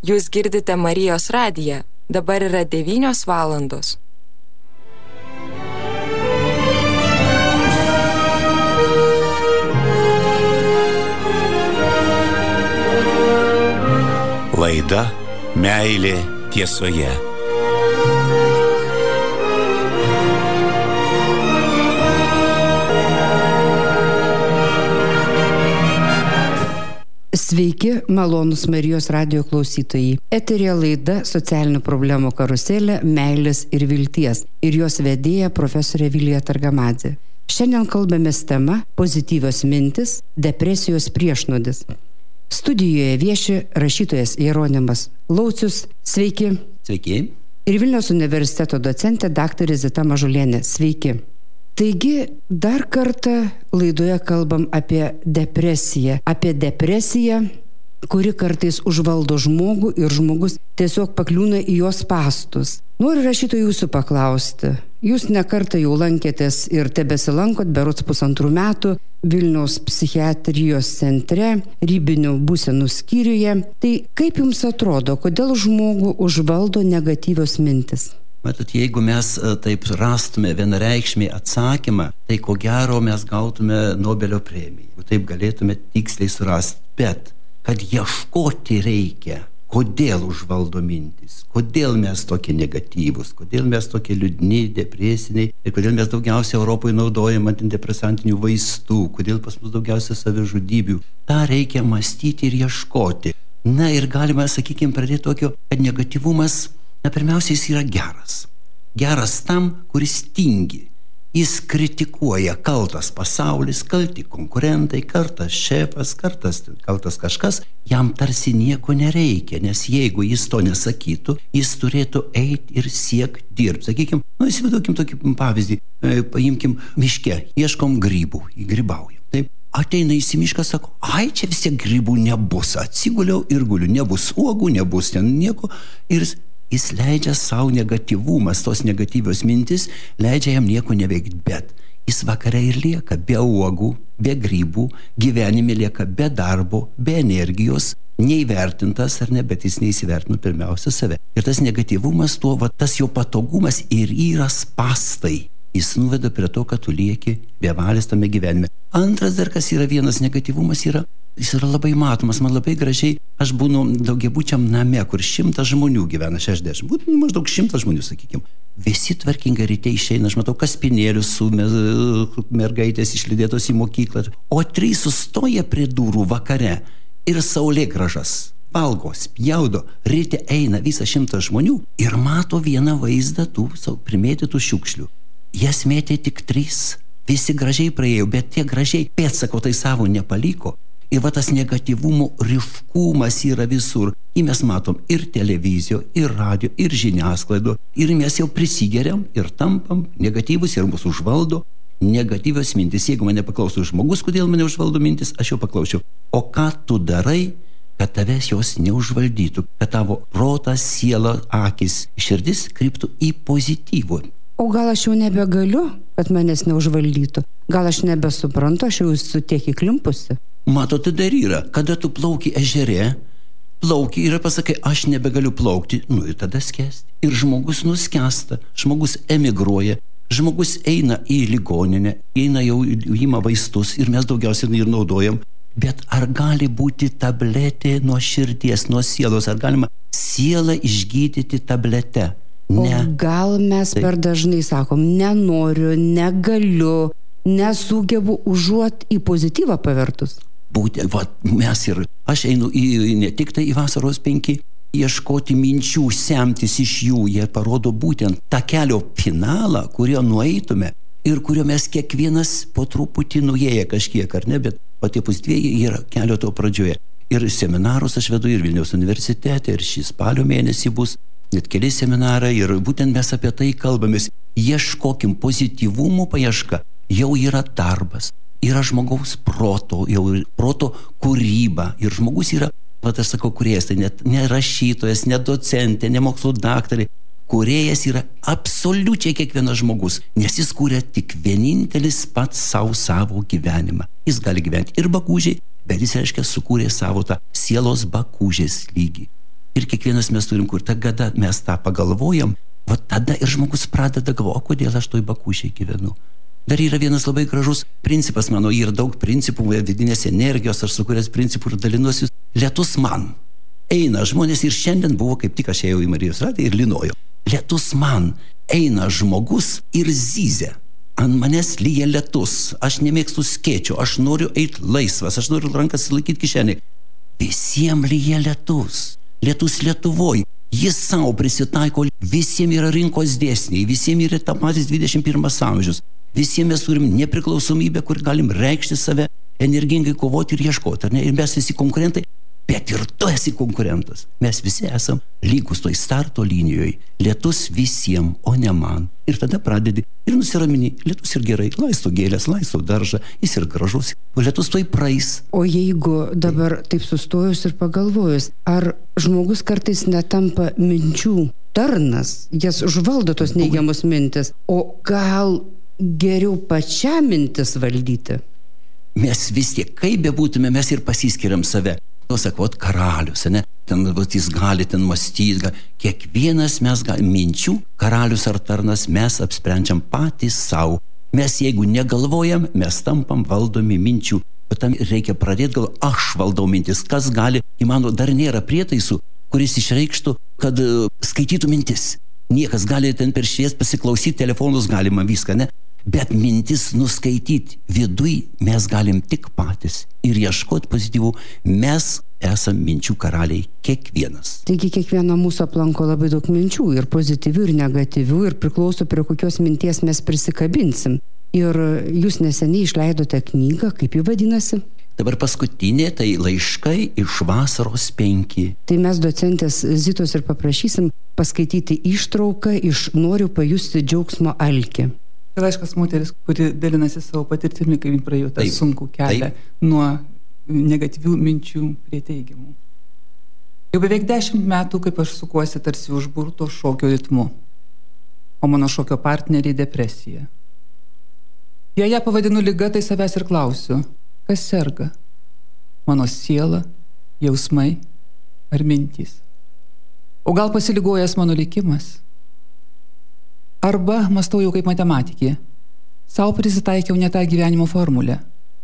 Jūs girdite Marijos radiją. Dabar yra 9 valandos. Laida Meilė tiesoje. Sveiki, malonūs Marijos radijo klausytojai. Eteryje laida Socialinių problemų karuselė Meilės ir vilties ir jos vedėja profesorė Vilija Targamadzė. Šiandien kalbamės tema pozityvios mintis, depresijos priešnuodis. Studijoje vieši rašytojas Jeronimas Laucius. Sveiki. Sveiki. Ir Vilniaus universiteto docentė daktarė Zita Mažulienė. Sveiki. Taigi, dar kartą laidoje kalbam apie depresiją. Apie depresiją, kuri kartais užvaldo žmogų ir žmogus tiesiog pakliūna į jos spąstus. Noriu rašytojų jūsų paklausti. Jūs ne kartą jau lankėtės ir tebesilankot berods 1,5 metų Vilniaus psichiatrijos centre, ribinių būsenų skyriuje. Tai kaip jums atrodo, kodėl žmogų užvaldo negatyvios mintis? Matot, jeigu mes taip rastume vienareikšmį atsakymą, tai ko gero mes gautume Nobelio premiją. Jeigu taip galėtume tiksliai surasti. Bet, kad ieškoti reikia, kodėl užvaldo mintis, kodėl mes tokie negatyvus, kodėl mes tokie liūdni, depresiniai ir kodėl mes daugiausiai Europoje naudojam antidepresantinių vaistų, kodėl pas mus daugiausiai savižudybių. Ta reikia mąstyti ir ieškoti. Na ir galima, sakykime, pradėti tokio, kad negatyvumas pirmiausia, jis yra geras. Geras tam, kuris tingi. Jis kritikuoja kaltas pasaulis, kalti konkurentai, kaltas šefas, kaltas kažkas. Jam tarsi nieko nereikia, nes jeigu jis to nesakytų, jis turėtų eiti ir siekti dirbti. Sakykime, įsivaizduokim tokį pavyzdį. Paimkim miške, ieškom grybų, įgrybaujam. Taip. Ateina į mišką, sako, ai, čia vis tiek grybų nebus. Atsiguliau ir guliu, nebus uogų, nebus ten nieko. Ir jis leidžia savo negatyvumas, tos negatyvios mintis, leidžia jam nieko neveikti, bet jis vakare ir lieka be uogų, be grybų, gyvenime lieka be darbo, be energijos, neįvertintas ar ne, bet jis neįsivertino pirmiausia save. Ir tas negatyvumas, tas jo patogumas ir yra spastai. Jis nuveda prie to, kad tu lieki bevalis tame gyvenime. Antras dar, kas yra vienas negatyvumas, jis yra labai matomas, man labai gražiai, aš būnu daugiabučiam name, kur 100 žmonių gyvena, 60, būtų maždaug 100 žmonių, sakykime. Visi tvarkingai ryte išeina, aš matau kaspinėlius su mergaitės išlydėtos į mokyklą, o 3 sustoja prie durų vakare ir saulėgražas valgo, spjaudo, ryte eina visą 100 žmonių ir mato vieną vaizdą tų primėtytų šiukšlių. Jas mėtė tik 3, visi gražiai praėjo, bet tie gražiai pėdsako tai savo nepaliko. Ir tas negatyvumo ryškumas yra visur. Ir mes matom ir televizijo, ir radio, ir žiniasklaido. Ir mes jau prisigeriam ir tampam negatyvus ir mus užvaldo negatyvios mintis. Jeigu mane paklaustų žmogus, kodėl mane užvaldo mintis, aš jau paklausiau. O ką tu darai, kad tavęs jos neužvaldytų, kad tavo protas, siela, akis, širdis kryptų į pozityvų. O gal aš jau nebegaliu, kad manęs neužvaldytų? Gal aš nebesuprantu, aš jau esu tiek įklimpusi? Matot, tai dar yra, kada tu plauki ežere, plauki ir pasakai, aš nebegaliu plaukti, ir tada skęsti. Ir žmogus nuskęsta, žmogus emigruoja, žmogus eina į ligoninę, eina jau ima vaistus ir mes daugiausiai ir naudojam. Bet ar gali būti tabletė nuo širdies, nuo sielos, ar galima sielą išgydyti tablete? Ne. O gal mes per dažnai sakom, nenoriu, negaliu, nesugebu, užuot į pozityvą pavertus? Būtent, mes ir aš einu ne tik tai į vasaros 5, ieškoti minčių, semtis iš jų, jie parodo būtent tą kelio finalą, kurio nueitume ir kurio mes kiekvienas po truputį nuėję kažkiek, ar ne, bet tie pozityvieji yra kelio to pradžioje. Ir seminarus aš vedu ir Vilniaus universitete, ir šį spalio mėnesį bus net keli seminarai ir būtent mes apie tai kalbamės. Ieškokim pozityvumo paieška, jau yra darbas, yra žmogaus proto, jau proto kūryba ir žmogus yra, aš sakau, kūrėjas, tai ne rašytojas, ne docentė, ne mokslo daktarė, kūrėjas yra absoliučiai kiekvienas žmogus, nes jis kūrė tik vienintelis pats savo gyvenimą. Jis gali gyventi ir bakūžiai, bet jis reiškia sukūrė savo tą sielos bakūžės lygį. Ir kiekvienas mes turim, kur tada mes tą pagalvojam, va tada ir žmogus pradeda galvoti, o kodėl aš toj bakūšiai gyvenu. Dar yra vienas labai gražus principas, mano yra daug principų, vidinės energijos, aš su kurias principų ir dalinuosiu. Lietus man. Eina žmonės ir šiandien buvo, kaip tik aš ėjau į Marijos radiją ir linojo. Lietus man. Eina žmogus ir zyzia. Ant manęs lyja lietus. Aš nemėgstu skėčio, aš noriu eiti laisvas, aš noriu rankas laikyti kišenį. Visiems lyja lietus. Lietus Lietuvoj. Jis savo prisitaiko, visiems yra rinkos dėsniai, visiems yra ta patys 21 amžius. Visiems mes turim nepriklausomybę, kur galim reikšti save, energingai kovoti ir ieškoti. Ir mes visi konkurentai, bet ir tu esi konkurentas. Mes visi esam lygus toj starto linijoje. Lietus visiems, o ne man. Ir tada pradedi ir nusiramini. Lietus ir gerai, laisto gėlės, laisto daržą, jis ir gražus. O lietus toj praeis. O jeigu dabar taip sustojus ir pagalvojus, ar žmogus kartais netampa minčių tarnas, jas užvaldo tos neigiamos mintis, o gal geriau pačią mintis valdyti? Mes vis tiek, kaip bebūtume, mes ir pasiskiriam save. Nu, sakot, karalius, ne? Ten jis gali ten mąstyti, kiekvienas mes minčių, karalius ar tarnas, mes apsprendžiam patys savo. Mes jeigu negalvojam, mes tampam valdomi minčių. Bet tam reikia pradėti galvoti, aš valdau mintis, kas gali, įmano, dar nėra prietaisų, kuris išreikštų, kad skaitytų mintis. Niekas gali ten per švies pasiklausyti, telefonus galima viską, ne? Bet mintis nuskaityti viduj mes galim tik patys ir ieškoti pozityvų. Mes esam minčių karaliai, kiekvienas. Taigi kiekvieno mūsų aplanko labai daug minčių, ir pozityvių, ir negatyvių, ir priklauso prie kokios minties mes prisikabinsim. Ir jūs neseniai išleidote knygą, kaip ji vadinasi? Dabar paskutinė, tai laiškai iš vasaros 5. Tai mes docentės Zitos ir paprašysim paskaityti ištrauką iš Noriu pajusti džiaugsmo alkį. Tai laiškas moteris, kuri dalinasi savo patirtimi, kaip praėjo tą sunkų kelią nuo negatyvių minčių prie teigiamų. Jau beveik 10 metų, kaip aš sukuosi tarsi užburto šokio ritmu, o mano šokio partneriai depresija. Jei ją pavadinu liga, tai savęs ir klausiu, kas serga? Mano siela, jausmai ar mintys? O gal pasiligojęs mano likimas? Arba mąstau jau kaip matematikė. Sau prisitaikiau ne tą gyvenimo formulę.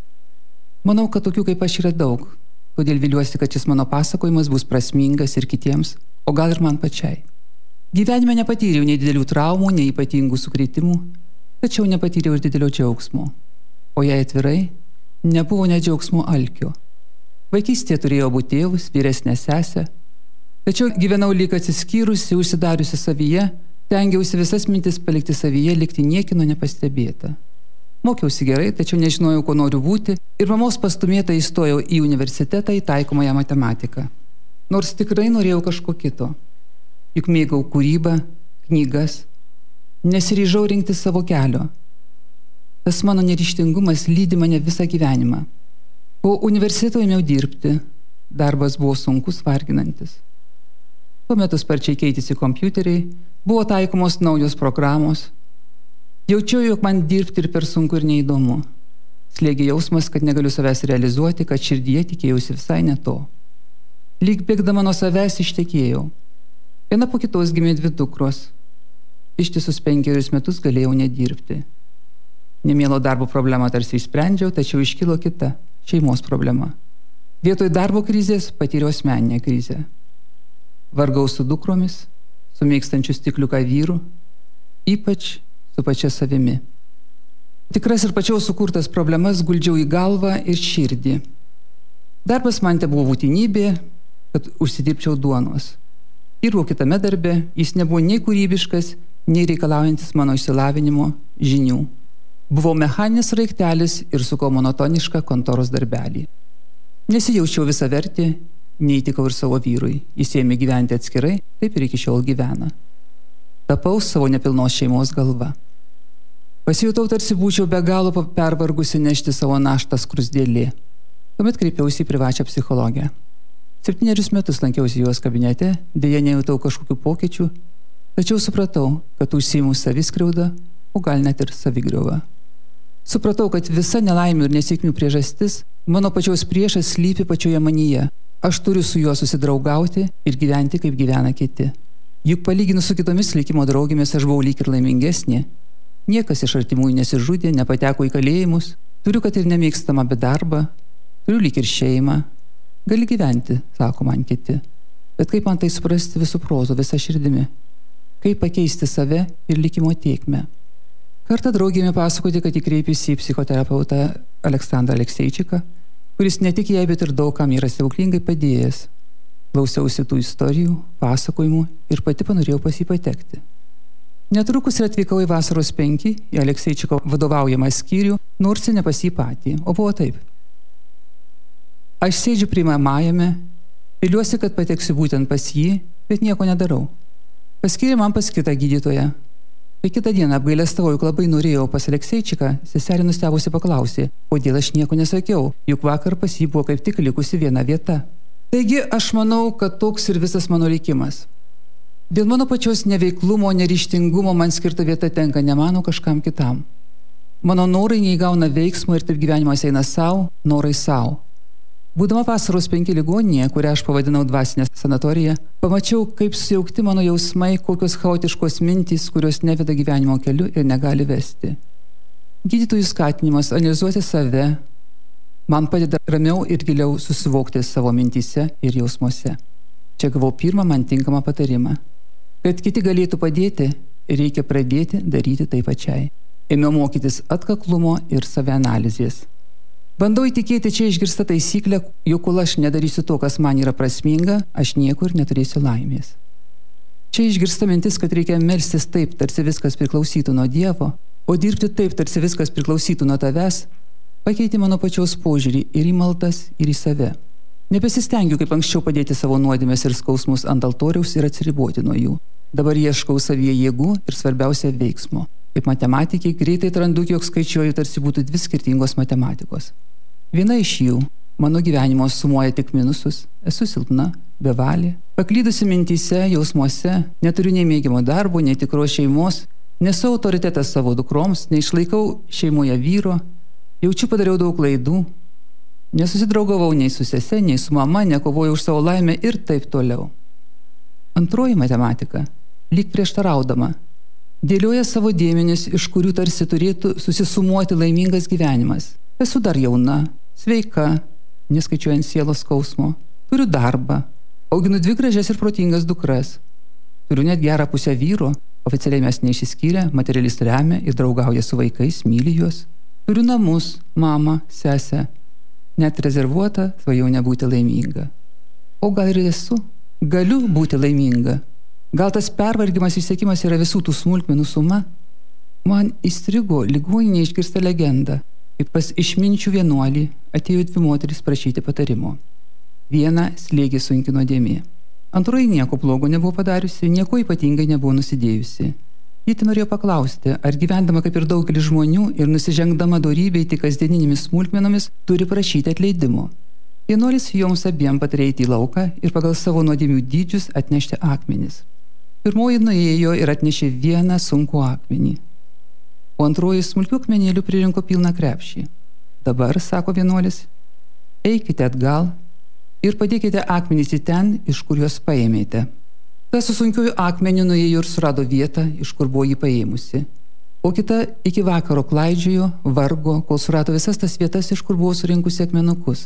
Manau, kad tokių kaip aš yra daug, todėl viliuosi, kad šis mano pasakojimas bus prasmingas ir kitiems, o gal ir man pačiai. Gyvenime nepatyriau nei didelių traumų, nei ypatingų sukrėtimų, tačiau nepatyriau ir didelio džiaugsmo. O jei atvirai, nebuvo net džiaugsmo alkio. Vaikystėje turėjau abu tėvus, vyresnę sesę, tačiau gyvenau lyg atsiskyrusi, užsidariusi savyje, tengiausi visas mintis palikti savyje, likti niekino nepastebėta. Mokiausi gerai, tačiau nežinojau, ko noriu būti, ir mamos pastumėta įstojau į universitetą į taikomąją matematiką. Nors tikrai norėjau kažko kito. Juk mėgau kūrybą, knygas, nesiryžau rinkti savo kelio. Tas mano neryžtingumas lydi mane visą gyvenimą. Po universiteto ėmiau dirbti, darbas buvo sunkus, varginantis. Tuo metu sparčiai keitėsi kompiuteriai, buvo taikomos naujos programos. Jaučiau, jog man dirbti ir per sunku ir neįdomu. Slėgė jausmas, kad negaliu savęs realizuoti, kad širdyje tikėjausi visai ne to. Lyg bėgdama nuo savęs ištekėjau. Viena po kitos gimė 2 dukros. Ištisus 5 metus galėjau nedirbti. Nemielo darbo problemą tarsi išsprendžiau, tačiau iškilo kita – šeimos problema. Vietoj darbo krizės patyriau asmeninę krizę. Vargau su dukromis, su mėgstančiu stikliuką vyru, ypač su pačia savimi. Tikras ir pačiau sukurtas problemas guldžiau į galvą ir širdį. Darbas man te buvo būtinybė, kad užsidirbčiau duonos. Dirbau kitame darbe, jis nebuvo nei kūrybiškas, nei reikalaujantis mano išsilavinimo, žinių. Buvau mechaninis raiktelis ir sukau monotonišką kontoros darbelį. Nesijaučiau visavertė, neįtikau ir savo vyrui. Jis ėmė gyventi atskirai, taip ir iki šiol gyvena. Tapau savo nepilnos šeimos galva. Pasijutau, tarsi būčiau be galo pervargusi nešti savo naštą skruzdėlė. Tuomet kreipiausi į privačią psichologę. 7 metus lankiausi jos kabinete, dėja nejutau kažkokių pokyčių, tačiau supratau, kad užsiimu saviskriaudą, o gal net ir savigriaudą. Supratau, kad visa nelaimių ir nesėkmių priežastis mano pačios priešas slypi pačioje manyje, Aš turiu su juo susidraugauti ir gyventi, kaip gyvena kiti. Juk palyginus su kitomis likimo draugėmis aš buvau lyg ir laimingesnė. Niekas iš artimųjų nesižudė, nepateko į kalėjimus. Turiu, kad ir nemėgstamą bedarbą. Turiu lyg ir šeimą. Gali gyventi, sako man kiti. Bet kaip man tai suprasti visų protų, visą širdimi? Kaip pakeisti save ir likimo tėkmę? Kartą draugėme pasakoti, kad įkreipėsi į psichoterapeutą Aleksandrą Alekseičiką, kuris ne tik jai, bet ir daugam yra stebuklingai padėjęs. Klausiausi tų istorijų, pasakojimų ir pati panorėjau pas jį patekti. Netrukus ir atvykau į Vasaros 5, į Alekseičiko vadovaujamą skyrių, nors ir ne pas jį patį, o buvo taip. Aš sėdžiu priimamajame, viliuosi, kad pateksiu būtent pas jį, bet nieko nedarau. Paskyrė man pas kitą gydytoją. Kai kitą dieną apgailestavoju, juk labai norėjau pas Alekseičiką, seserė nustebusi paklausė, kodėl aš nieko nesakiau, juk vakar pas jį buvo kaip tik likusi viena vieta. Taigi aš manau, kad toks ir visas mano likimas. Dėl mano pačios neveiklumo, neryžtingumo man skirta vieta tenka ne mano kažkam kitam. Mano norai neįgauna veiksmo ir taip gyvenimas eina savo, norai savo. Būdama Vasaros 5 ligoninėje, kurią aš pavadinau dvasinę sanatoriją, pamačiau, kaip sujaukti mano jausmai, kokios chaotiškos mintys, kurios neveda gyvenimo keliu ir negali vesti. Gydytojų skatinimas analizuoti save man padeda ramiau ir giliau susivokti savo mintyse ir jausmuose. Čia gavau pirmą man tinkamą patarimą. Kad kiti galėtų padėti, reikia pradėti daryti tai pačiai. Ėmiau mokytis atkaklumo ir savianalizės. Bandau įtikėti čia išgirsta taisyklę, jog kol aš nedarysiu to, kas man yra prasminga, aš niekur neturėsiu laimės. Čia išgirsta mintis, kad reikia melstis taip, tarsi viskas priklausytų nuo Dievo, o dirbti taip, tarsi viskas priklausytų nuo tavęs, pakeitė mano pačios požiūrį ir į maldas, ir į save. Nebesistengiu, kaip anksčiau, padėti savo nuodėmes ir skausmus ant altoriaus ir atsiriboti nuo jų. Dabar ieškau savyje jėgų ir svarbiausia veiksmo. Kaip matematikė, greitai atrandu, jog skaičiuoju, tarsi būtų dvi skirtingos matematikos. Viena iš jų, mano gyvenimo sumuoja tik minusus, esu silpna, bevalė, paklydusi mintyse, jausmuose, neturiu nei mėgiamo darbo, nei tikros šeimos, nesu autoritetas savo dukroms, neišlaikau šeimoje vyro, jaučiu padariau daug klaidų, nesusidraugavau nei su sese, nei su mama, nekovojau už savo laimę ir taip toliau. Antroji matematika, lyg prieštaraudama, dėlioja savo dėmenis, iš kurių tarsi turėtų susisumuoti laimingas gyvenimas. Esu dar jauna, sveika, neskaičiuojant sielos skausmo, turiu darbą, auginu 2 gražias ir protingas dukras, turiu net gerą pusę vyro, oficialiai mes neišsiskyrę, materialis remia ir draugauja su vaikais, myli juos, turiu namus, mamą, sesę, net rezervuota svajonė būti laiminga. O gal ir esu? Galiu būti laiminga. Gal tas pervargimas išsekimas yra visų tų smulkmenų suma? Man įstrigo ligoninėje išgirsta legenda, kaip pas išminčių vienuolį atėjo 2 moterys prašyti patarimo. Viena slėgė sunki nuodėmė. Antroji nieko blogo nebuvo padariusi, nieko ypatingai nebuvo nusidėjusi. Ji norėjo paklausti, ar gyvendama kaip ir daugelis žmonių ir nusižengdama dorybei tik kasdieninėmis smulkmenomis turi prašyti atleidimo. Vienuolis joms abiem patarė eiti į lauką ir pagal savo nuodėmių dydžius atnešti akmenis. Pirmoji nuėjo ir atnešė vieną sunkų akmenį, o antroji smulkių akmenėlių pririnko pilną krepšį. Dabar, sako vienuolis, eikite atgal ir padėkite akmenys į ten, iš kur juos paėmėte. Tas su sunkiuoju akmeniu nuėjo ir surado vietą, iš kur buvo jį paėmusi, o kita iki vakaro klaidžiojo, vargo, kol surado visas tas vietas, iš kur buvo surinkusi akmenukus.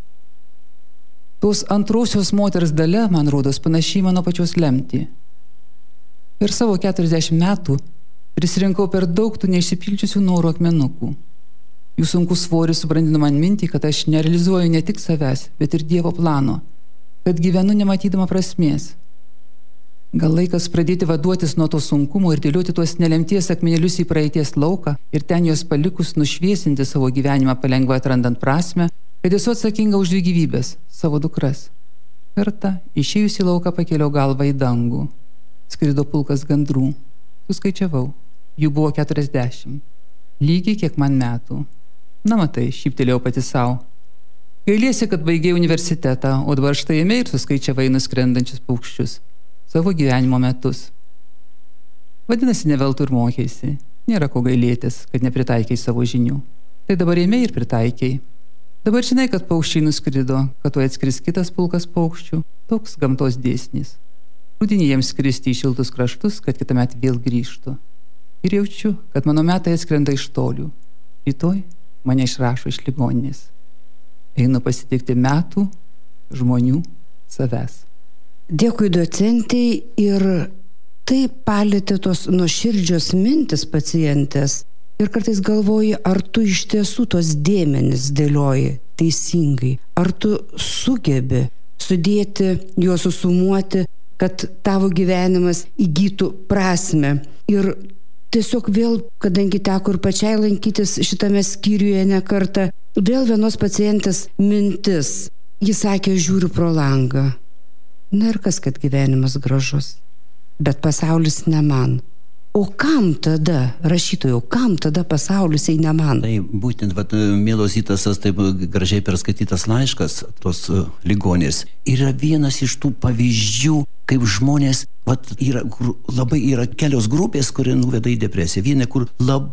Tos antrosios moters dalia, man rodos, panašiai mano pačios lemtį. Per savo 40 metų prisirinkau per daug tų neišsipildžiusių norų akmenukų. Jų sunkus svoris subrandino man mintį, kad aš nerealizuoju ne tik savęs, bet ir Dievo plano, kad gyvenu nematydama prasmės. Gal laikas pradėti vaduotis nuo to sunkumo ir dėlioti tuos nelemties akmenėlius į praeities lauką ir ten juos palikus nušviesinti savo gyvenimą palengva atrandant prasmę, kad esu atsakinga už 2 gyvybės, savo dukras. Kartą, išėjus į lauką, pakėliau galvą į dangų. Skrido pulkas gandrų. Suskaičiavau. Jų buvo 40. Lygiai kiek man metų. Na matai, šyptelėjau pati savo. Gailiesi, kad baigėjau universitetą, o dabar štai ėmė ir suskaičiavai nuskrendančius paukščius. Savo gyvenimo metus. Vadinasi, ne veltui ir mokėsi. Nėra ko gailėtis, kad nepritaikiai savo žinių. Tai dabar ėmė ir pritaikiai. Dabar žinai, kad paukščiai nuskrido, kad tuoj atskris kitas pulkas paukščių. Toks gamtos dėsnis. Rudenį jiems skristi į šiltus kraštus, kad kitąmet vėl grįžtų. Ir jaučiu, kad mano metai atskrenda iš tolių. Rytoj mane išrašo iš ligoninės. Einu pasitikti metų, žmonių, savęs. Dėkui docentei, ir tai palėtė tos nuoširdžios mintis pacientės. Ir kartais galvoji, ar tu iš tiesų tos dėmenis dėlioji teisingai, ar tu sugebi sudėti, juos susumuoti, kad tavo gyvenimas įgytų prasmę. Ir tiesiog vėl, kadangi teko ir pačiai lankytis šitame skyriuje ne kartą, vėl vienos pacientės mintis. Jis sakė, žiūriu pro langą. Na ir kas, kad gyvenimas gražus, bet pasaulis ne man. O kam tada, rašytojau, kam tada pasaulis eina man? Tai būtent, mielos Zitasas, taip gražiai perskaitytas laiškas tos ligonės yra vienas iš tų pavyzdžių, kaip žmonės, yra kelios grupės, kurie nuveda į depresiją. Viena, kur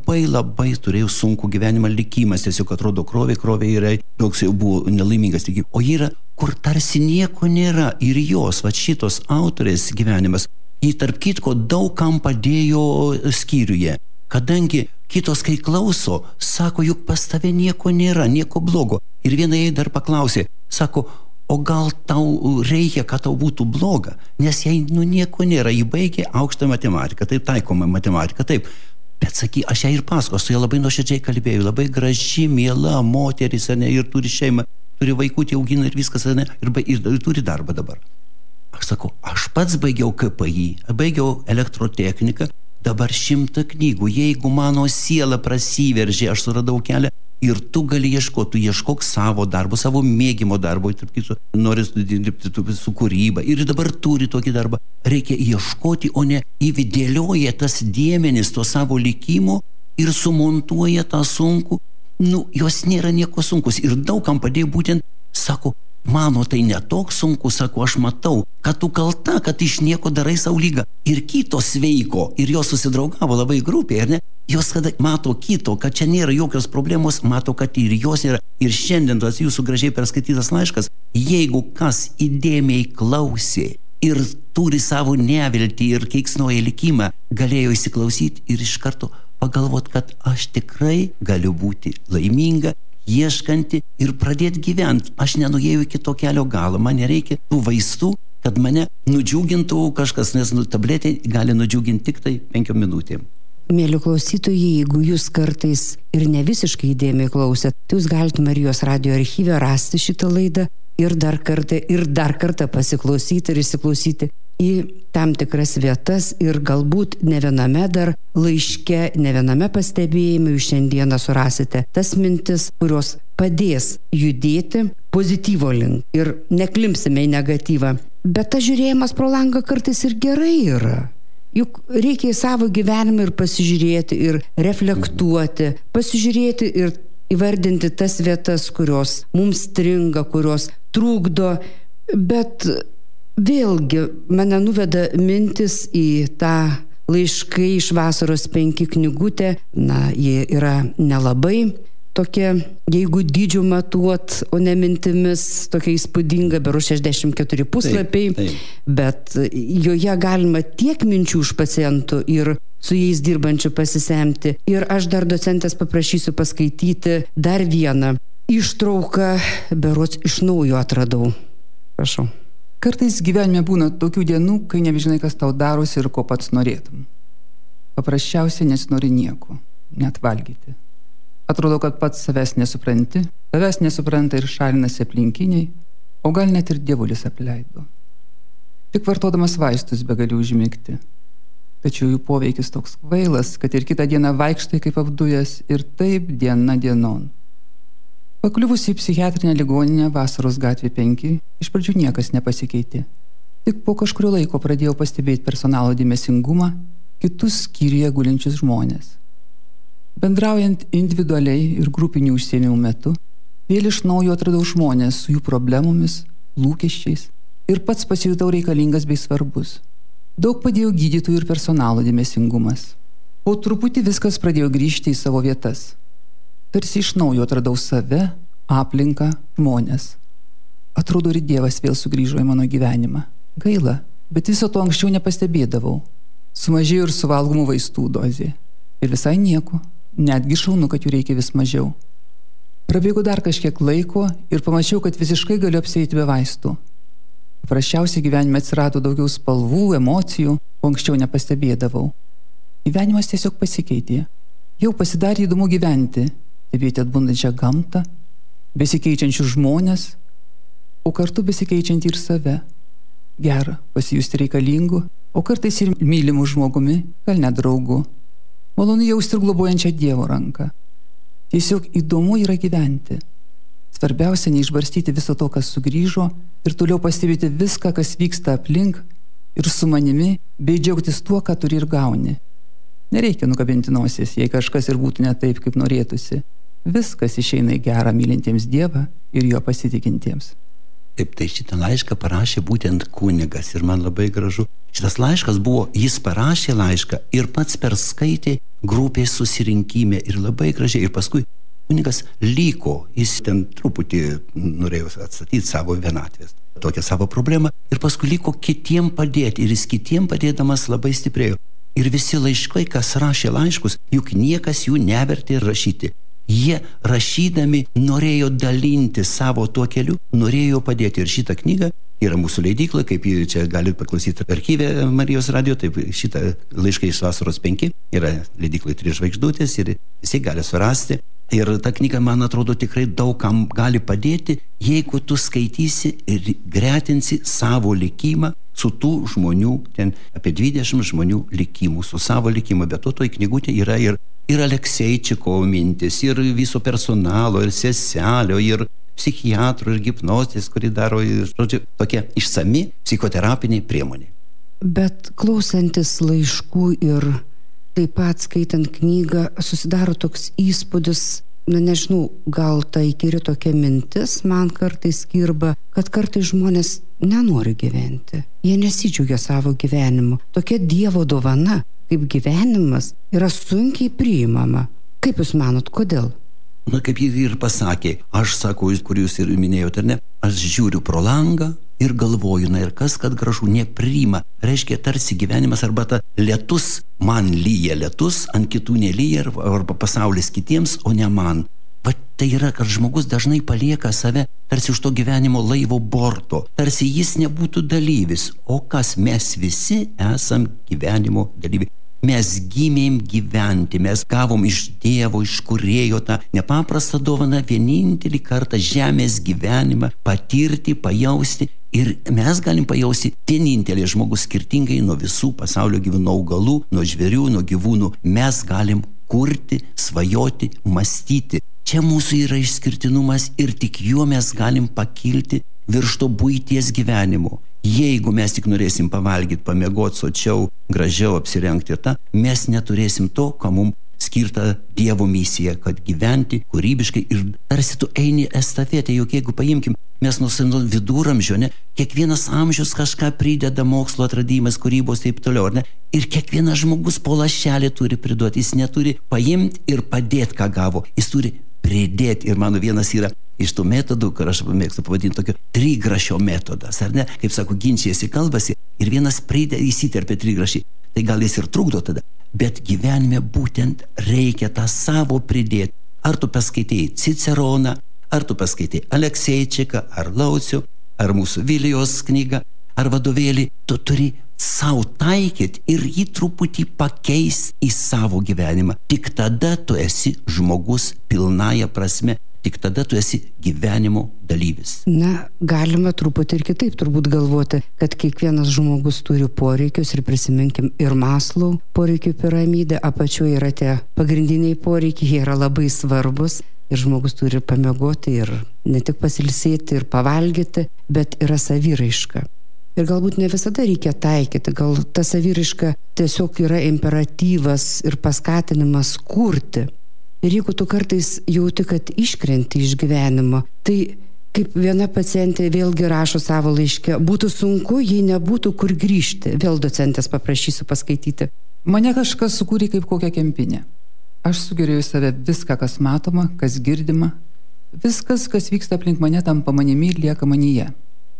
labai turėjo sunku gyvenimą, likimas, tiesiog atrodo krovė yra, toks jau buvo nelaimingas. O yra, kur tarsi nieko nėra, ir jos, šitos autorės gyvenimas, į tarp kitko daug kam padėjo skyriuje, kadangi kitos, kai klauso, sako, juk pas tave nieko nėra, nieko blogo. Ir viena jai dar paklausė, sako, o gal tau reikia, kad tau būtų bloga, nes jai nieko nėra, ji baigė aukštą matematiką, taip taikoma matematika, taip. Bet saky, aš ją ir pasakosiu, su ją labai nuoširdžiai kalbėjau, labai graži, miela moteris, ir turi šeimą, turi vaikutį, augina ir viskas, ir turi darbą dabar. Aš sakau, aš pats baigiau KPI, baigiau elektrotechniką, dabar 100 knygų, jeigu mano siela prasiveržė, aš suradau kelią ir tu gali ieškoti, tu ieškok savo darbo, savo mėgimo darbo, nori dirbti su kūryba ir dabar turi tokį darbą. Reikia ieškoti, o ne įvidėlioja tas dėmenis to savo likimo ir sumontuoja tą sunkų. Jos nėra nieko sunkus ir daugam padėjo būtent, sako, mano tai netoks sunku, sako, aš matau, kad tu kalta, kad iš nieko darai sau lygą. Ir kitos sveiko, ir jos susidraugavo labai grupiai, ar ne? Jos kada mato kito, kad čia nėra jokios problemos, mato, kad ir jos yra. Ir šiandien tas jūsų gražiai perskaitytas laiškas, jeigu kas įdėmiai klausė ir turi savo neviltį ir keiksnoja likimą, galėjo įsiklausyti ir iš karto pagalvoti, kad aš tikrai galiu būti laiminga, ieškanti ir pradėti gyventi. Aš nenuėjau iki to kelio galo, man nereikia tų vaistų, kad mane nudžiugintų kažkas, nes tabletė gali nudžiuginti tik tai 5 minutėm. Mėly klausytojai, jeigu jūs kartais ir ne visiškai įdėmiai klausėt, tai jūs galite Marijos radijo archyve rasti šitą laidą ir dar kartą pasiklausyti ir įsiklausyti į tam tikras vietas ir galbūt ne viename dar laiške, ne viename pastebėjime jūs šiandieną surasite tas mintis, kurios padės judėti pozityvo link ir neklimpsime į negatyvą. Bet tas žiūrėjimas pro langą kartais ir gerai yra. Juk reikia į savo gyvenimą ir pasižiūrėti ir reflektuoti, pasižiūrėti ir įvardinti tas vietas, kurios mums stringa, kurios trukdo, bet vėlgi mane nuveda mintis į tą laiškai iš Vasaros 5 knygutę. Ji yra nelabai tokia, jeigu dydžiu matuot, o ne mintimis, tokia įspūdinga, beru 64 puslapiai, taip. Bet joje galima tiek minčių iš pacientų ir su jais dirbančių pasisemti. Ir aš dar docentės paprašysiu paskaityti dar vieną ištrauką, berods iš naujo atradau. Prašau. Kartais gyvenime būna tokių dienų, kai nebežinai, kas tau darosi ir ko pats norėtum. Paprasčiausiai nesinori nieko, net valgyti. Atrodo, kad pats savęs nesupranti, tavęs nesupranta ir šalinasi aplinkiniai, o gal net ir dievulis apleido. Tik vartodamas vaistus begali užmigti. Tačiau jų poveikis toks kvailas, kad ir kitą dieną vaikštai kaip apdujęs ir taip diena dienon. Pakliuvus į psichiatrinę ligoninę Vasaros gatvė 5, iš pradžių niekas nepasikeitė. Tik po kažkurio laiko pradėjau pastebėti personalo dėmesingumą, kitus skyriuje gulinčius žmonės. Bendraujant individualiai ir grupinių užsiėmimų metu, vėl iš naujo atradau žmonės su jų problemomis, lūkesčiais ir pats pasijutau reikalingas bei svarbus. Daug padėjo gydytojų ir personalo dėmesingumas. Po truputį viskas pradėjo grįžti į savo vietas. Tarsi iš naujo atradau save, aplinką, žmonės. Atrodo, ir Dievas vėl sugrįžo į mano gyvenimą. Gaila, bet viso to anksčiau nepastebėdavau. Sumažėjo ir suvalgomų vaistų dozė. Ir visai nieko, netgi šaunu, kad jų reikia vis mažiau. Prabėgo dar kažkiek laiko ir pamačiau, kad visiškai galiu apsieiti be vaistų. Paprasčiausiai gyvenime atsirado daugiau spalvų, emocijų, o anksčiau nepastebėdavau. Gyvenimas tiesiog pasikeitė. Jau pasidarė įdomu gyventi, stebėti atbundančią gamtą, besikeičiančius žmonės, o kartu besikeičiantį ir save. Gera pasijusti reikalingu, o kartais ir mylimu žmogumi, gal net draugu. Malonu jausti ir globojančią Dievo ranką. Tiesiog įdomu yra gyventi. Svarbiausia neišbarstyti viso to, kas sugrįžo, ir toliau pastebėti viską, kas vyksta aplink ir su manimi, bei džiaugtis tuo, ką turi ir gauni. Nereikia nukabinti nosies, jei kažkas ir būtų ne taip, kaip norėtųsi. Viskas išeina į gerą mylintiems Dievą ir jo pasitikintiems. Taip, tai šitą laišką parašė būtent kunigas ir man labai gražu. Šitas laiškas buvo, jis parašė laišką ir pats perskaitė grupės susirinkime ir labai gražiai. Ir paskui kunigas liko, jis ten truputį norėjo atstatyti savo vienatvės, tokią savo problemą, ir paskui liko kitiem padėti, ir jis kitiem padėdamas labai stiprėjo. Ir visi laiškai, kas rašė laiškus, juk niekas jų nevertė rašyti. Jie rašydami norėjo dalinti savo tuo keliu, norėjo padėti. Ir šitą knygą yra mūsų leidykla, kaip jūs čia galite paklausyti archyve Marijos radijo, taip šitą laišką iš Vasaros 5 yra leidyklai 3 žvaigždutės ir visi gali surasti. Ir ta knyga, man atrodo, tikrai daug kam gali padėti, jeigu tu skaitysi ir gretinsi savo likimą su tų žmonių, ten apie 20 žmonių likimų, su savo likimu. Bet to toj knygutė yra ir Alekseičiko mintis, ir viso personalo, ir seselio, ir psichiatro, ir hipnozės, kuri daro, žodžiu, tokia išsami psichoterapinė priemonė. Bet klausantis laiškų ir taip pat skaitant knygą, susidaro toks įspūdis, nežinau, gal tai įkyri tokia mintis man kartais kirba, kad kartais žmonės nenori gyventi. Jie nesidžiaugia savo gyvenimu. Tokia Dievo dovana, kaip gyvenimas, yra sunkiai priimama. Kaip jūs manot, kodėl? Na, kaip jis ir pasakė, aš sako, kur jūs ir minėjote, ar ne, aš žiūriu pro langą ir galvoju, na ir kas, kad gražu, nepriima. Reiškia, tarsi gyvenimas arba ta lietus, man lyja lietus, ant kitų nelyja, arba pasaulis kitiems, o ne man. Va tai yra, kad žmogus dažnai palieka save tarsi už to gyvenimo laivo borto, tarsi jis nebūtų dalyvis. O kas, mes visi esam gyvenimo dalyviai. Mes gimėm gyventi, mes gavom iš Dievo, iš Kūrėjo tą nepaprastą dovaną vienintelį kartą žemės gyvenimą patirti, pajausti. Ir mes galim pajausti vienintelį žmogus skirtingai nuo visų pasaulio gyvūnų, nuo augalų, nuo žvėrių, nuo gyvūnų. Mes galim kurti, svajoti, mąstyti. Čia mūsų yra išskirtinumas ir tik juo mes galim pakilti virš to buities gyvenimo. Jeigu mes tik norėsim pavalgyti, pamiegoti sočiau, gražiau apsirengti ir tą, mes neturėsim to, ką mums skirta Dievo misija, kad gyventi kūrybiškai ir tarsi tu eini estafetę, juk jeigu paimkim, mes nuo viduramžio, ne, kiekvienas amžius kažką prideda, mokslo atradimas, kūrybos taip toliau, ne, ir kiekvienas žmogus po lašelį turi priduoti, jis neturi paimti ir padėti, ką gavo, jis turi pridėti. Ir mano vienas yra iš tų metodų, kur aš mėgstu pavadinti tokio trigrašio metodas, ar ne, kaip sako, ginčiasi, kalbasi ir vienas įsiterpia trigrašį, tai gal jis ir trukdo tada, bet gyvenime būtent reikia tą savo pridėti. Ar tu paskaitėjai Ciceroną, ar tu paskaitėjai Alekseičiką, ar Laucių, ar mūsų Vilijos knygą, ar vadovėlį, tu turi savo taikyti ir jį truputį pakeisti į savo gyvenimą. Tik tada tu esi žmogus pilnąja prasme, tik tada tu esi gyvenimo dalyvis. Na, galima truputį ir kitaip turbūt galvoti, kad kiekvienas žmogus turi poreikius ir prisiminkim ir Maslow poreikių piramidę, apačioje yra tie pagrindiniai poreikiai, jie yra labai svarbus ir žmogus turi pamiegoti ir ne tik pasilsėti ir pavalgyti, bet yra saviraiška. Ir galbūt ne visada reikia taikyti, gal ta saviraiška tiesiog yra imperatyvas ir paskatinimas kurti. Ir jeigu tu kartais jauti, kad iškrenti iš gyvenimo, tai kaip viena pacientė vėlgi rašo savo laiške, būtų sunku, jei nebūtų kur grįžti. Vėl docentės paprašysiu paskaityti. Mane kažkas sukūrė kaip kokią kempinę. Aš sugeriu į save viską, kas matoma, kas girdima, Viskas, kas vyksta aplink mane, tampa manimi ir lieka manyje.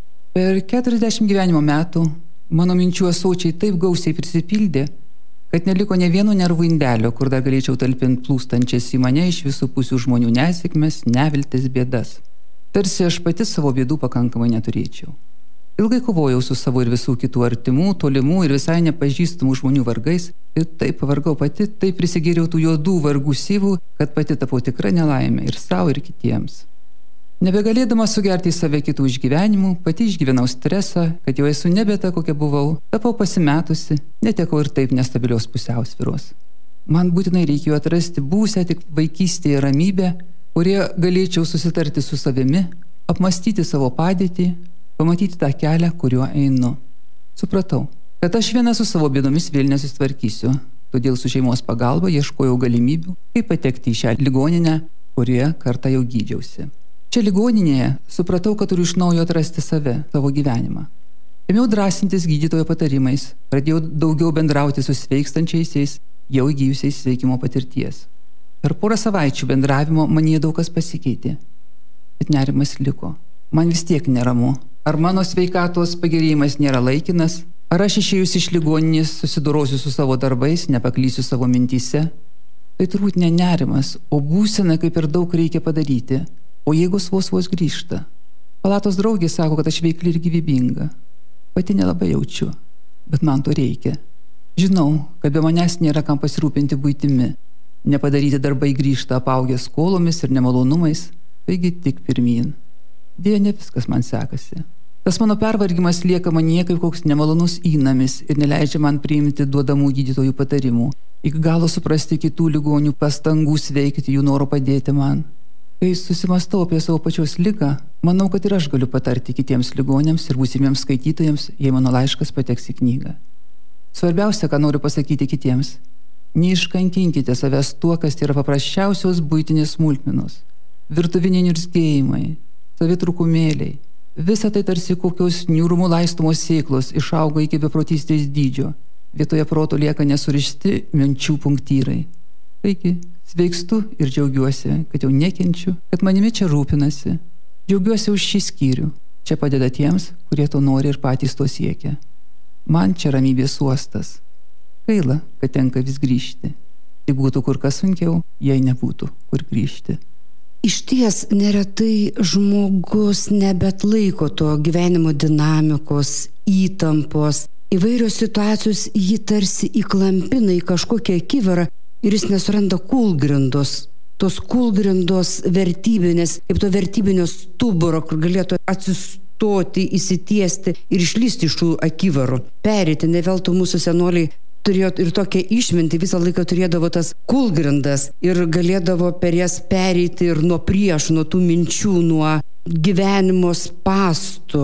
Per 40 gyvenimo metų mano minčių ąsočiai taip gausiai prisipildė, kad neliko ne vieno nervų indelio, kur dar galėčiau talpinti plūstančias į mane iš visų pusių žmonių nesėkmes, neviltis, bėdas. Tarsi aš pati savo bėdų pakankamai neturėčiau. Ilgai kovojau su savo ir visų kitų artimų, tolimų ir visai nepažįstamų žmonių vargais ir taip pavargau pati, taip prisigėriau tų juodų vargų syvų, kad pati tapau tikra nelaimė ir savo, ir kitiems. Nebegalėdama sugerti į save kitų išgyvenimų, pati išgyvenau stresą, kad jau esu nebe ta, kokia buvau, tapau pasimetusi, netekau ir taip nestabilios pusiausvyros. Man būtinai reikėjo atrasti būsę tik vaikystėje ramybę, kurie galėčiau susitarti su savimi, apmastyti savo padėtį, pamatyti tą kelią, kuriuo einu. Supratau, kad aš viena su savo bėdomis vėl nesusitvarkysiu, todėl su šeimos pagalba ieškojau galimybių, kaip patekti į šią ligoninę, kurioje kartą jau gydžiausi. Čia ligoninėje supratau, kad turiu iš naujo atrasti save, savo gyvenimą. Ėmiau drąsintis gydytojo patarimais, pradėjau daugiau bendrauti su sveikstančiaisiais, jau įgijusiais sveikimo patirties. Per porą savaičių bendravimo manyje daug kas pasikeitė, bet nerimas liko. Man vis tiek neramu. Ar mano sveikatos pagerėjimas nėra laikinas? Ar aš išėjus iš ligoninės susidorosiu su savo darbais, nepaklysiu savo mintyse? Tai turbūt ne nerimas, o būsena, kaip ir daug reikia padaryti. O jeigu vos grįžta? Palatos draugė sako, kad aš veikli ir gyvybinga. Pati nelabai jaučiu, bet man to reikia. Žinau, kad be manęs nėra kam pasirūpinti buitimi. Nepadaryti darbai grįžta apaugę skolomis ir nemalonumais, taigi tik pirmyn. Deja, ne viskas man sekasi. Tas mano pervargimas lieka manyje kaip koks nemalonus įnamis ir neleidžia man priimti duodamų gydytojų patarimų, iki galo suprasti kitų ligonių pastangų sveikti, jų noro padėti man. Kai susimastau apie savo pačios ligą, manau, kad ir aš galiu patarti kitiems ligoniams ir būsimiems skaitytojams, jei mano laiškas pateks į knygą. Svarbiausia, ką noriu pasakyti kitiems, neiškankinkite savęs tuo, kas yra paprasčiausios buitinės smulkmenos, virtuviniai niurzgėjimai, savitrukumėliai. Visa tai tarsi kokios niūrumų laistomos sėklos išauga iki beprotystės dydžio. Vietoje proto lieka nesurišti minčių punktyrai. Taigi, sveikstu ir džiaugiuosi, kad jau nekenčiu, kad manimi čia rūpinasi. Džiaugiuosi už šį skyrių. Čia padeda tiems, kurie to nori ir patys to siekia. Man čia ramybės uostas. Gaila, kad tenka vis grįžti. Tai būtų kur kas sunkiau, jei nebūtų kur grįžti. Išties neretai žmogus nebetlaiko to gyvenimo dinamikos, įtampos. Įvairios situacijos jį tarsi įklampina į kažkokią akivarą ir jis nesuranda kūlgrindos. Tos kūlgrindos vertybinės, kaip to vertybinio stuburo, kur galėtų atsistoti, įsitiesti ir išlysti iš tų akivarų. Perėti, ne veltui mūsų senoliai turėjo ir tokią išmintį, visą laiką turėdavo tas kūlgrindas ir galėdavo per jas pereiti ir nuo priešų, nuo tų minčių, nuo gyvenimo spąstų.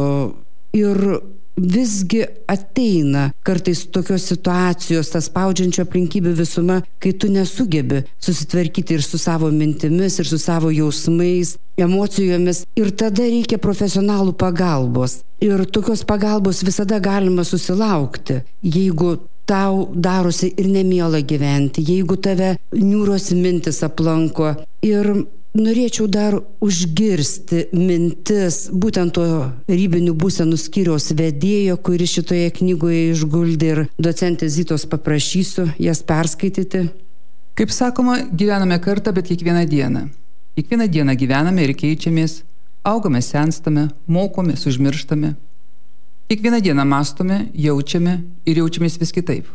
Ir visgi ateina kartais tokios situacijos, tas spaudžiančio aplinkybių visuma, kai tu nesugebi susitvarkyti ir su savo mintimis, ir su savo jausmais, emocijomis, ir tada reikia profesionalų pagalbos. Ir tokios pagalbos visada galima susilaukti, jeigu tau darosi ir nemiela gyventi, jeigu tave niūros mintis aplanko. Ir norėčiau dar užgirsti mintis būtent to ribinių būsenų skyriaus vedėjo, kuris šitoje knygoje išguldė, ir docentės Zitos paprašysiu jas perskaityti. Kaip sakoma, gyvename kartą, bet kiekvieną dieną. Kiekvieną dieną gyvename ir keičiamės, augame, senstame, mokomės, užmirštame. Kiekvieną dieną mąstome, jaučiame ir jaučiamės vis kitaip.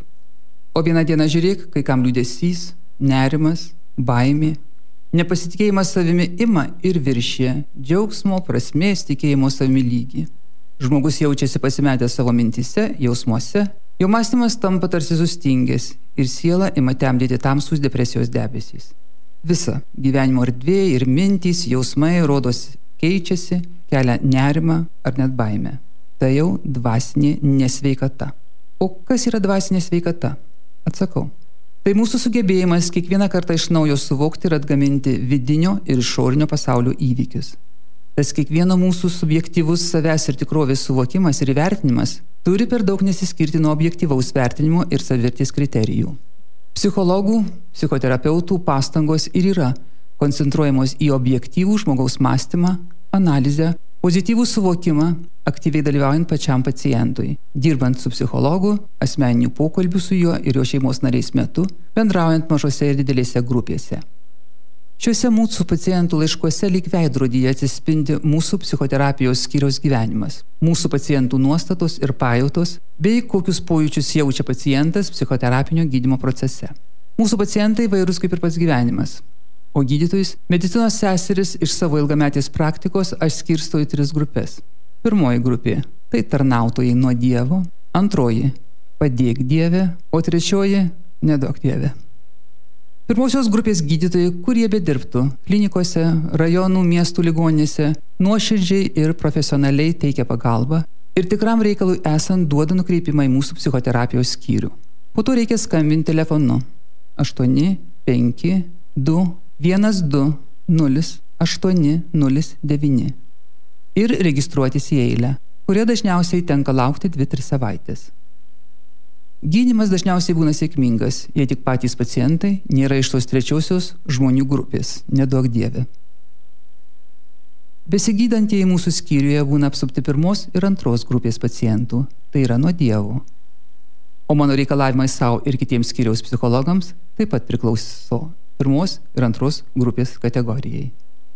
O vieną dieną žiūrėk, kai kam liūdesys, nerimas, baimė, nepasitikėjimas savimi ima ir viršė džiaugsmo, prasmės, tikėjimo savimi lygį. Žmogus jaučiasi pasimetęs savo mintyse, jausmuose, jo mąstymas tampa tarsi sustingęs ir siela ima temdyti tamsūs depresijos debesys. Visa gyvenimo erdvė ir mintys, jausmai rodos keičiasi, kelia nerimą ar net baimę. Tai jau dvasinė nesveikata. O kas yra dvasinė sveikata? Atsakau. Tai mūsų sugebėjimas kiekvieną kartą iš naujo suvokti ir atgaminti vidinio ir išorinio pasaulio įvykius. Tas kiekvieno mūsų subjektyvus savęs ir tikrovės suvokimas ir įvertinimas turi per daug nesiskirti nuo objektyvaus vertinimo ir savivertės kriterijų. Psichologų, psichoterapeutų pastangos ir yra koncentruojamos į objektyvų žmogaus mąstymą, analizę, pozityvų suvokimą, aktyviai dalyvaujant pačiam pacientui, dirbant su psichologu, asmeninių pokalbių su juo ir jo šeimos nariais metu, bendraujant mažose ir didelėse grupėse. Šiuose mūsų pacientų laiškuose lyg veidrodyje atsispindi mūsų psichoterapijos skyriaus gyvenimas, mūsų pacientų nuostatos ir pajautos, bei kokius pojūčius jaučia pacientas psichoterapinio gydymo procese. Mūsų pacientai įvairūs kaip ir pats gyvenimas, o gydytojus, medicinos seseris iš savo ilgametės praktikos aš skirstau į 3 grupės. Pirmoji grupė – tai tarnautojai nuo Dievo, antroji – padėk Dieve, o trečioji – neduok Dieve. Pirmosios grupės gydytojai, kurie bedirbtų klinikose, rajonų, miestų ligoninėse, nuoširdžiai ir profesionaliai teikia pagalbą ir tikram reikalui esant duoda nukreipimą į mūsų psichoterapijos skyrių. Po to reikia skambinti telefonu 852 12 0809 ir registruotis į eilę, kurie dažniausiai tenka laukti 2-3 savaitės. Gydymas dažniausiai būna sėkmingas, jei tik patys pacientai nėra iš tos trečiosios žmonių grupės, neduok Dieve. Besigydantieji mūsų skyriuje būna apsupti 1 ir 2 grupės pacientų, tai yra nuo Dievo. O mano reikalavimai savo ir kitiems skyriaus psichologams taip pat priklauso 1 ir 2 grupės kategorijai.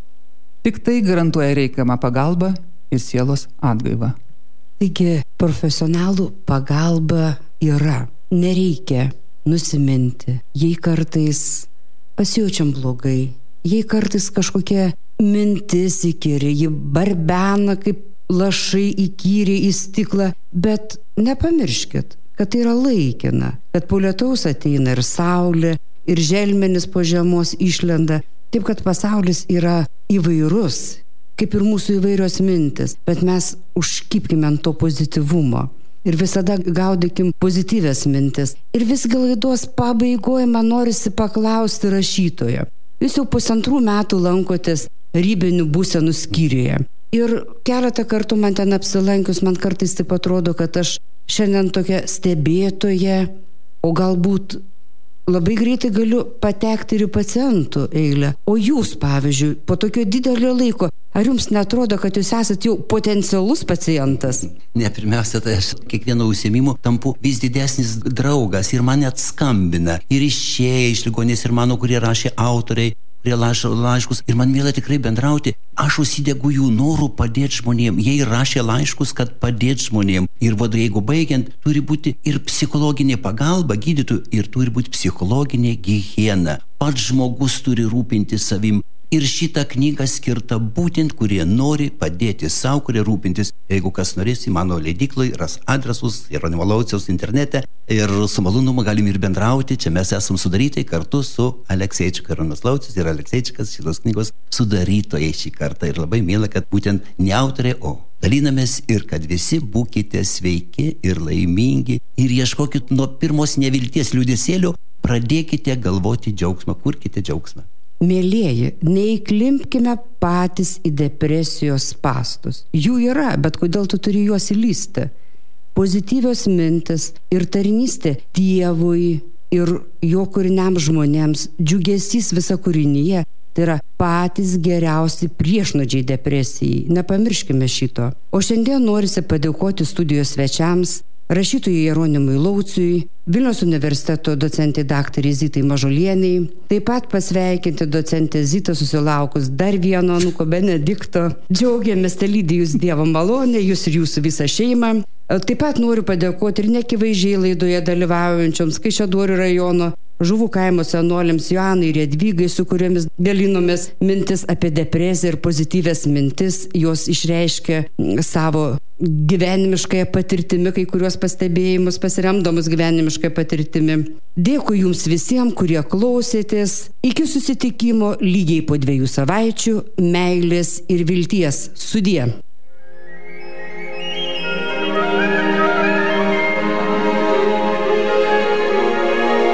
Tik tai garantuoja reikiamą pagalbą ir sielos atgaivą. Taigi, profesionalų pagalba yra. Nereikia nusiminti. Jei kartais pasijaučiam blogai, jei kartais kažkokia mintis įkyri, ji barbena kaip lašai įkyri į stiklą, bet nepamirškit, kad tai yra laikina, kad po lietaus ateina ir saulė, ir želmenis po žiemos išlenda, taip kad pasaulis yra įvairus, kaip ir mūsų įvairios mintis, bet mes užkibkime ant to pozityvumo ir visada gaudykim pozityvias mintis. Ir visgi laidos pabaigoje man norisi paklausti rašytojo. Jūs jau 1,5 metų lankotės ribinių būsenų skyriuje. Ir keletą kartų man ten apsilankius, man kartais taip atrodo, kad aš šiandien tokia stebėtoja, o galbūt labai greitai galiu patekti ir į pacientų eilę. O jūs, pavyzdžiui, po tokio didelio laiko, ar jums netrodo, kad jūs esate jau potencialus pacientas? Ne, pirmiausia, tai aš kiekvieno užsiėmimo tampu vis didesnis draugas ir man net skambina. Ir išėję iš ligoninės ir mano, kurie rašė autoriai, kurie rašo laiškus. Ir man mėla tikrai bendrauti. Aš užsidegu jų norų padėti žmonėm. Jie rašė laiškus, kad padėti žmonėm. Ir jeigu baigiant, turi būti ir psichologinė pagalba gydytojų, ir turi būti psichologinė higiena. Pats žmogus turi rūpinti savim. Ir šitą knygą skirta būtent, kurie nori padėti savo, kurie rūpintis. Jeigu kas norės, į mano leidyklai ras adresus Jeronimo Lauciaus internete ir su malonumu galim ir bendrauti. Čia mes esam sudarytai kartu su Alekseičiku. Jeronimas Laucius ir Alekseičikas šitos knygos sudarytojai šį kartą. Ir labai mėla, kad būtent ne autoriai, o dalinamės ir kad visi būkite sveiki ir laimingi ir ieškokit nuo pirmos nevilties liūdesėlio, pradėkite galvoti džiaugsmą, kurkite džiaugsmą. Mėlieji, neįklimpkime patys į depresijos spastus. Jų yra, bet kodėl tu turi juos įlysti? Pozityvios mintis ir tarnystė Dievui ir jo kūriniam žmonėms, džiugesys visa kūrinyje, tai yra patys geriausi priešnuodžiai depresijai. Nepamirškime šito. O šiandien norisi padėkoti studijos svečiams, rašytojui Jeronimui Lauciui, Vilniaus universiteto docentei daktarei Zitai Mažulienei, taip pat pasveikinti docentę Zitą susilaukus dar vieno anūko Benedikto. Džiaugiamės, lydi jūs Dievo malonė, jūs ir jūsų visą šeimą. Taip pat noriu padėkoti ir nekivaizdžiai laidoje dalyvaujančioms Kaišiadorių rajono Žuvų kaimo senoliams Joanai ir Jadvygai, su kuriomis dalinomės mintis apie depresiją ir pozityvės mintis. Jos išreiškia savo gyvenimiškąją patirtimi, kai kuriuos pastebėjimus pasiremdamus gyvenimiškąją patirtimi. Dėkui jums visiems, kurie klausėtės. Iki susitikimo lygiai po 2 savaičių. Meilės ir vilties. Sudie.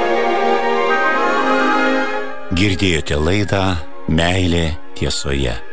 Girdėjote laidą Meilė tiesoje.